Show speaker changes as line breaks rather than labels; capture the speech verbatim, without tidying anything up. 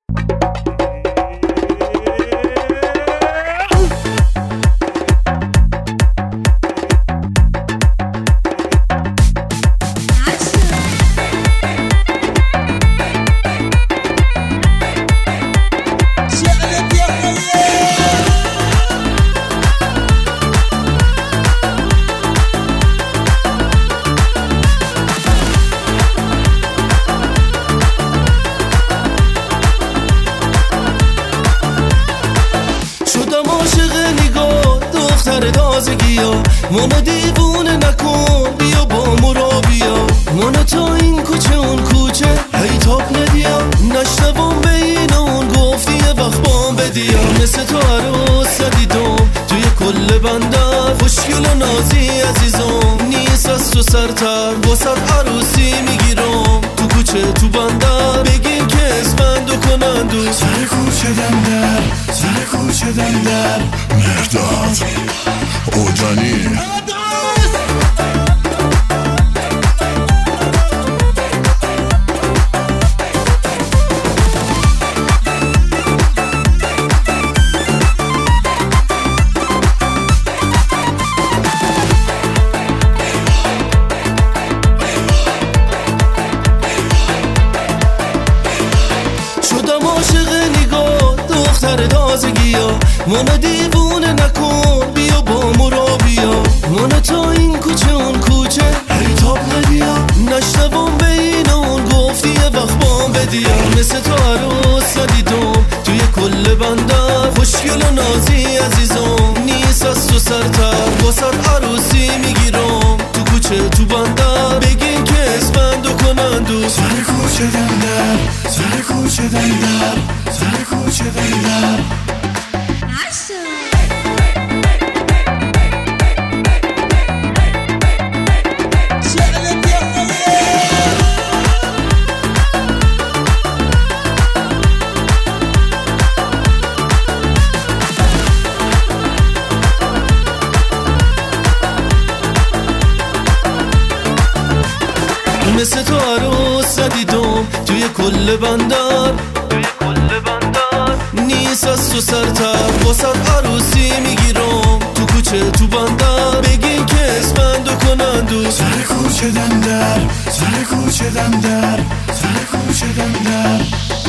منو دیوونه نکن بیا با مرا بیا منو تا این کوچه اون کوچه هی تاب ندیا نشنوم بین اون گفتی یه وقت بام بدیا مثل تو عروس ندیدم توی کل بندر خوشگل و نازی عزیزم نیست از تو سرتر با سر عروسی میگیرم تو کوچه تو بندر بگین که اسفندو کنن دو
سر کوچه دندر سر کوچه دندر مرداد اوجانی
شدم عاشق نگاه دختر تازگیا منو دیوونه نکن بیا با مرا بیا منو تا این کوچه اون کوچه هی تاب ندیا نشنوم بین اون گفتی یه وقت بام بدیا مثل تو عروس ندیدم توی کل بندر خوشگل و نازی عزیزم نیست از تو سرتر با سر عروسی میگیرم تو کوچه تو بندر بگین که اسفندو کنن دو
سر کوچه دندر سر کوچه دندر سر کوچه دندر
مثل تو عروس ندیدم توی کل بندر نیست از تو سرتر با سر عروسی میگیرم تو کوچه تو بندر بگین که اسفندو کنن دو
سر کوچه دندر سر کوچه دندر سر کوچه دندر